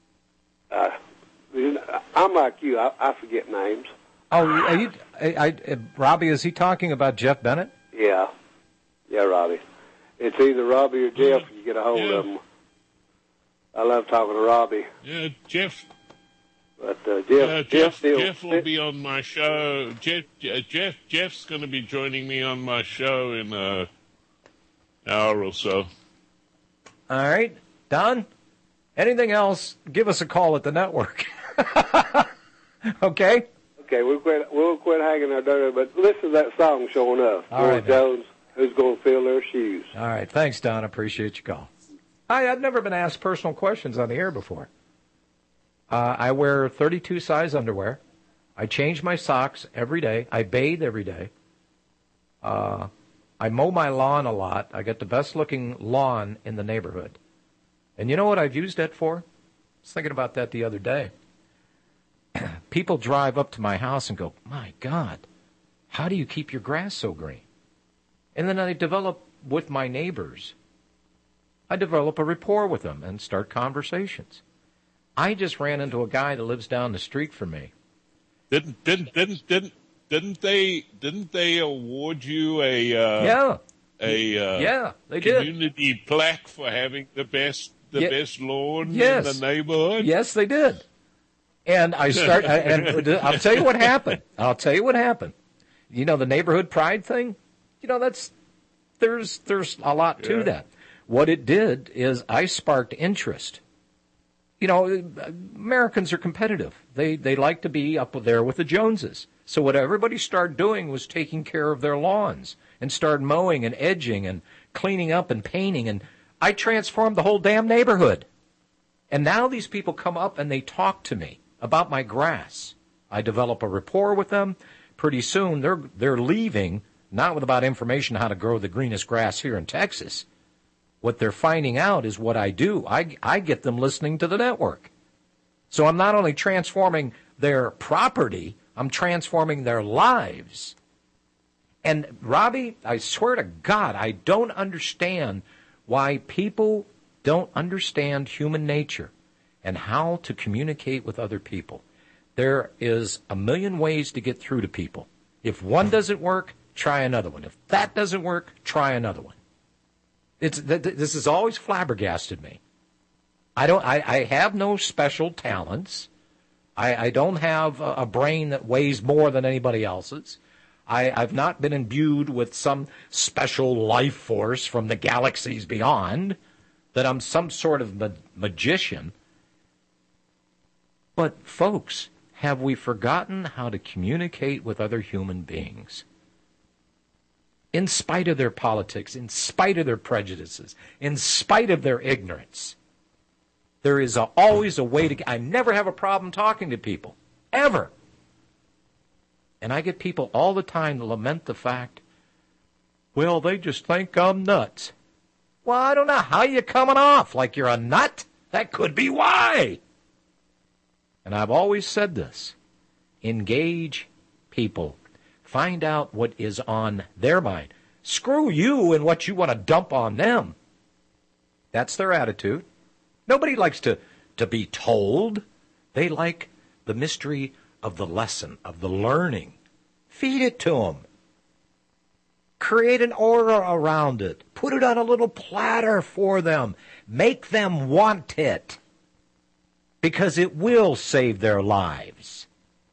I'm like you. I forget names. Oh, Robbie, is he talking about Jeff Bennett? Yeah, Robbie. It's either Robbie or Jeff if you get a hold of them. I love talking to Robbie. Yeah, Jeff. But Jeff will be on my show. Jeff's going to be joining me on my show in an hour or so. All right, Don. Anything else? Give us a call at the network. Okay. Okay, we'll quit hanging our dirty, but listen to that song showing up. All right, Jones, who's going to fill their shoes. All right, thanks, Don. Appreciate your call. I've never been asked personal questions on the air before. I wear 32 size underwear. I change my socks every day. I bathe every day. I mow my lawn a lot. I get the best looking lawn in the neighborhood. And you know what I've used that for? I was thinking about that the other day. People drive up to my house and go, "My God, how do you keep your grass so green?" And then I develop with my neighbors. I develop a rapport with them and start conversations. I just ran into a guy that lives down the street from me. Didn't they award you they community plaque for having the best lawn in the neighborhood? Yes, they did. And I'll tell you what happened. You know, the neighborhood pride thing, you know, there's a lot to that. What it did is I sparked interest. You know, Americans are competitive. They like to be up there with the Joneses. So what everybody started doing was taking care of their lawns and started mowing and edging and cleaning up and painting. And I transformed the whole damn neighborhood. And now these people come up and they talk to me about my grass. I develop a rapport with them. Pretty soon they're leaving, not with about information how to grow the greenest grass here in Texas. What they're finding out is what I do. I get them listening to the network. So I'm not only transforming their property, I'm transforming their lives. And Robbie, I swear to God, I don't understand why people don't understand human nature and how to communicate with other people. There is a million ways to get through to people. If one doesn't work, try another one. If that doesn't work, try another one. This has always flabbergasted me. I have no special talents. I don't have a brain that weighs more than anybody else's. I've not been imbued with some special life force from the galaxies beyond, that I'm some sort of magician. But, folks, have we forgotten how to communicate with other human beings? In spite of their politics, in spite of their prejudices, in spite of their ignorance, there is always a way to... I never have a problem talking to people, ever. And I get people all the time to lament the fact, well, they just think I'm nuts. Well, I don't know how you're coming off like you're a nut. That could be why. And I've always said this. Engage people. Find out what is on their mind. Screw you and what you want to dump on them. That's their attitude. Nobody likes to be told. They like the mystery of the lesson, of the learning. Feed it to them. Create an aura around it. Put it on a little platter for them. Make them want it. Because it will save their lives.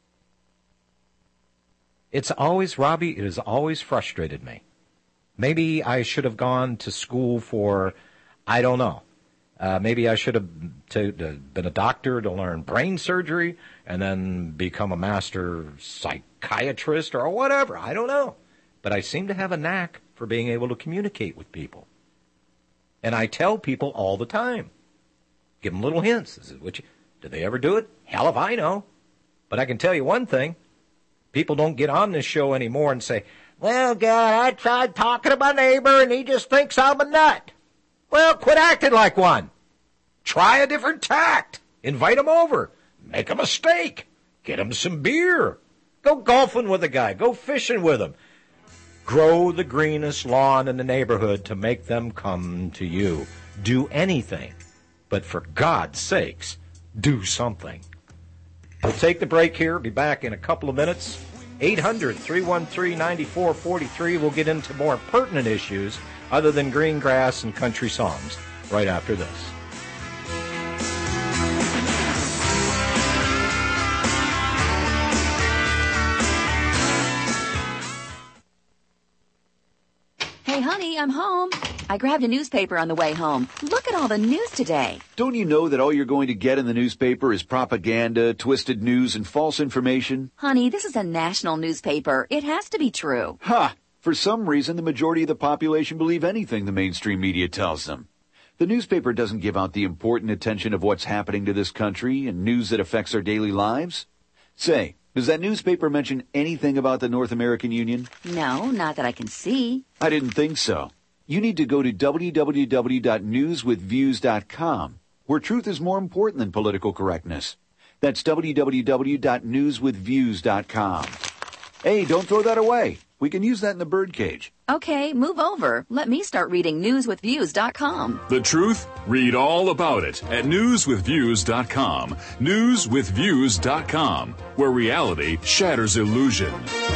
It's always, Robbie, it has always frustrated me. Maybe I should have gone to school for, I don't know. Maybe I should have been a doctor to learn brain surgery and then become a master psychiatrist or whatever. I don't know. but I seem to have a knack for being able to communicate with people. And I tell people all the time. Give them little hints. This is what you, do they ever do it? Hell if I know. But I can tell you one thing. People don't get on this show anymore and say, well, God, I tried talking to my neighbor and he just thinks I'm a nut. Well, quit acting like one. Try a different tact. Invite him over. Make him a steak. Get him some beer. Go golfing with a guy. Go fishing with him. Grow the greenest lawn in the neighborhood to make them come to you. Do anything. But for God's sakes, do something. We'll take the break here. Be back in a couple of minutes. 800-313-9443. We'll get into more pertinent issues other than green grass and country songs right after this. Hey, honey, I'm home. I grabbed a newspaper on the way home. Look at all the news today. Don't you know that all you're going to get in the newspaper is propaganda, twisted news, and false information? Honey, this is a national newspaper. It has to be true. Ha! For some reason, the majority of the population believe anything the mainstream media tells them. The newspaper doesn't give out the important attention of what's happening to this country and news that affects our daily lives. Say, does that newspaper mention anything about the North American Union? No, not that I can see. I didn't think so. You need to go to www.newswithviews.com, where truth is more important than political correctness. That's www.newswithviews.com. Hey, don't throw that away. We can use that in the birdcage. Okay, move over. Let me start reading newswithviews.com. The truth? Read all about it at newswithviews.com. Newswithviews.com, where reality shatters illusion.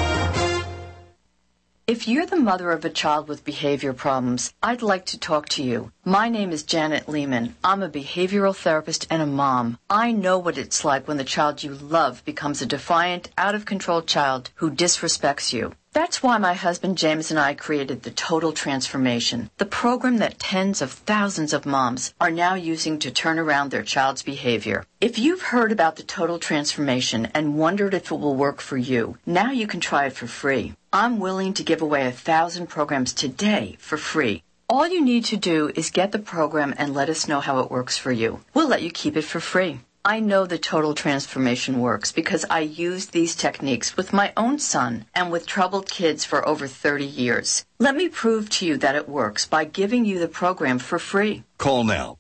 If you're the mother of a child with behavior problems, I'd like to talk to you. My name is Janet Lehman. I'm a behavioral therapist and a mom. I know what it's like when the child you love becomes a defiant, out-of-control child who disrespects you. That's why my husband James and I created the Total Transformation, the program that tens of thousands of moms are now using to turn around their child's behavior. If you've heard about the Total Transformation and wondered if it will work for you, now you can try it for free. I'm willing to give away 1,000 programs today for free. All you need to do is get the program and let us know how it works for you. We'll let you keep it for free. I know the Total Transformation works because I used these techniques with my own son and with troubled kids for over 30 years. Let me prove to you that it works by giving you the program for free. Call now.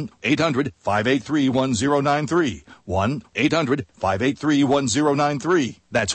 1-800-583-1093. 1-800-583-1093. That's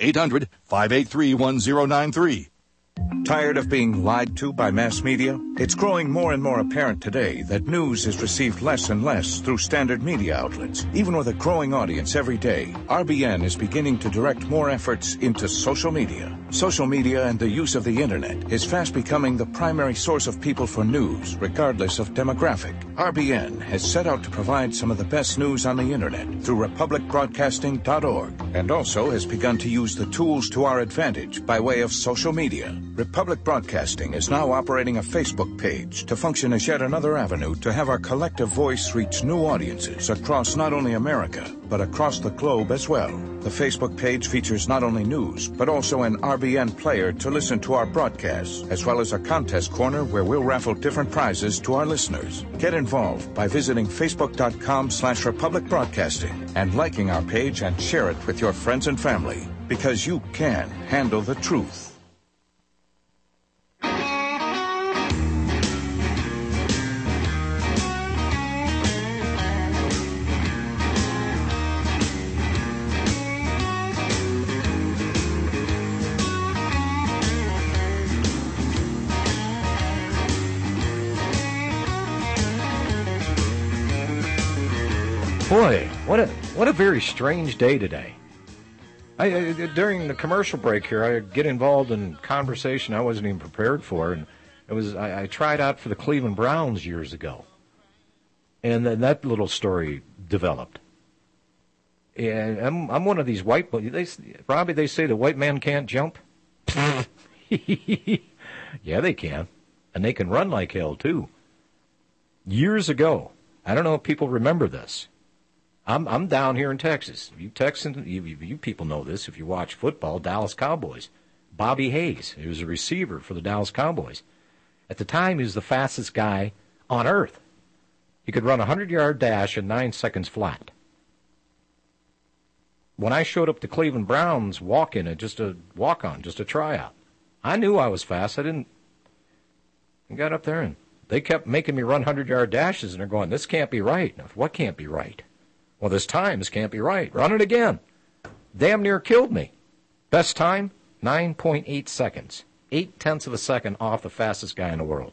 1-800-583-1093. Tired of being lied to by mass media? It's growing more and more apparent today that news is received less and less through standard media outlets. Even with a growing audience every day, RBN is beginning to direct more efforts into social media. Social media and the use of the internet is fast becoming the primary source of people for news, regardless of demographic. RBN has set out to provide some of the best news on the internet through republicbroadcasting.org, and also has begun to use the tools to our advantage by way of social media. Republic Broadcasting is now operating a Facebook page to function as yet another avenue to have our collective voice reach new audiences across not only America, but across the globe as well. The Facebook page features not only news, but also an RBN player to listen to our broadcasts, as well as a contest corner where we'll raffle different prizes to our listeners. Get involved by visiting facebook.com/Republic Broadcasting and liking our page and share it with your friends and family, because you can handle the truth. Boy, what a very strange day today. During the commercial break here, I get involved in conversation I wasn't even prepared for, and I tried out for the Cleveland Browns years ago, and then that little story developed. And I'm one of these white boys. Robbie, they say the white man can't jump. Yeah, they can, and they can run like hell too. Years ago, I don't know if people remember this. I'm down here in Texas. You Texans, you people know this if you watch football, Dallas Cowboys. Bobby Hayes. He was a receiver for the Dallas Cowboys. At the time, he was the fastest guy on earth. He could run a 100-yard dash in 9 seconds flat. When I showed up to Cleveland Browns walk-in, just a walk-on, just a tryout, I knew I was fast. I got up there, and they kept making me run 100-yard dashes, and they're going, this can't be right. Now, what can't be right? Well, this times can't be right. Run it again. Damn near killed me. Best time, 9.8 seconds. 0.8 of a second off the fastest guy in the world.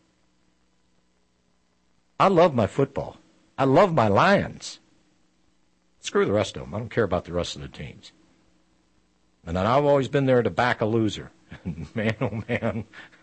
I love my football. I love my Lions. Screw the rest of them. I don't care about the rest of the teams. And then I've always been there to back a loser. Man, oh man.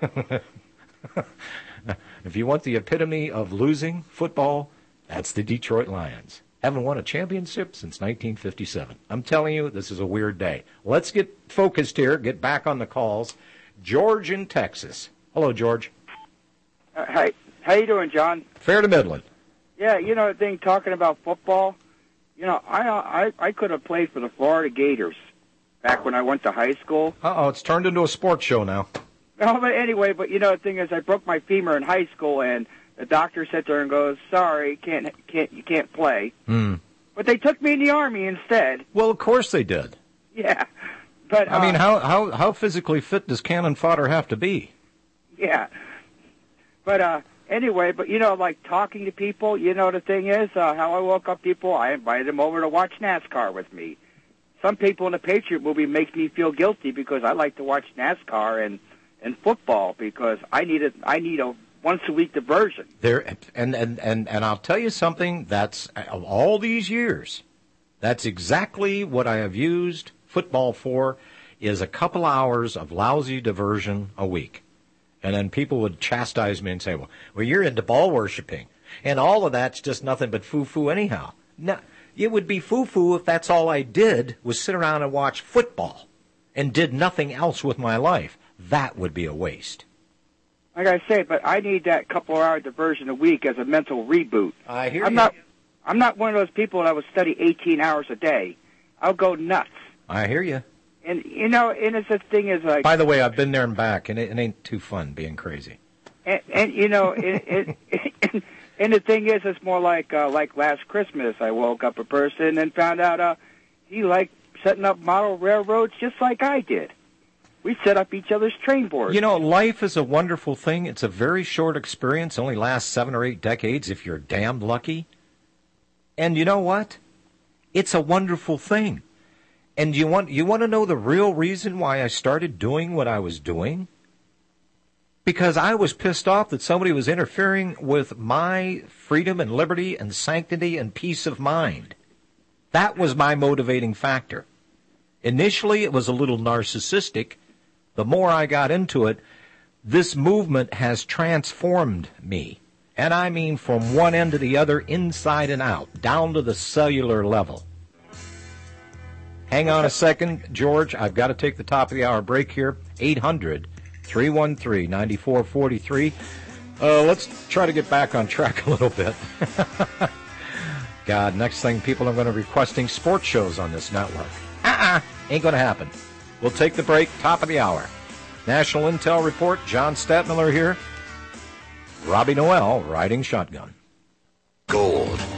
If you want the epitome of losing football, that's the Detroit Lions. Haven't won a championship since 1957. I'm telling you, this is a weird day. Let's get focused here, get back on the calls. George in Texas. Hello, George. Hi. How you doing, John? Fair to middling. Yeah, you know the thing, talking about football, you know, I could have played for the Florida Gators back when I went to high school. Uh-oh, it's turned into a sports show now. No, but anyway, but you know the thing is, I broke my femur in high school, and the doctor sat there and goes, "Sorry, you can't play." But they took me in the Army instead. Well, of course they did. Yeah, but I mean, how physically fit does cannon fodder have to be? Yeah, but anyway, but you know, like talking to people, you know, the thing is, how I woke up people, I invited them over to watch NASCAR with me. Some people in the Patriot movie makes me feel guilty because I like to watch NASCAR and football because I need a once a week diversion. There and I'll tell you something, that's of all these years, that's exactly what I have used football for, is a couple hours of lousy diversion a week. And then people would chastise me and say, well, you're into ball worshiping. And all of that's just nothing but foo-foo anyhow. Now, it would be foo-foo if that's all I did was sit around and watch football and did nothing else with my life. That would be a waste. Like I say, but I need that couple-hour diversion a week as a mental reboot. I hear you. I'm not one of those people that would study 18 hours a day. I'll go nuts. I hear you. And, you know, and it's the thing is like... By the way, I've been there and back, and it ain't too fun being crazy. And you know, and the thing is, it's more like last Christmas, I woke up a person and found out he liked setting up model railroads just like I did. We set up each other's train boards. You know, life is a wonderful thing. It's a very short experience, only lasts 7 or 8 decades if you're damned lucky. And you know what? It's a wonderful thing. And you want to know the real reason why I started doing what I was doing? Because I was pissed off that somebody was interfering with my freedom and liberty and sanctity and peace of mind. That was my motivating factor. Initially, it was a little narcissistic. The more I got into it, this movement has transformed me. And I mean from one end to the other, inside and out, down to the cellular level. Hang on a second, George. I've got to take the top of the hour break here. 800-313-9443. Let's try to get back on track a little bit. God, next thing, people are going to be requesting sports shows on this network. Ain't going to happen. We'll take the break, top of the hour. National Intel Report, John Stadtmiller here. Robbie Noel riding shotgun. Gold.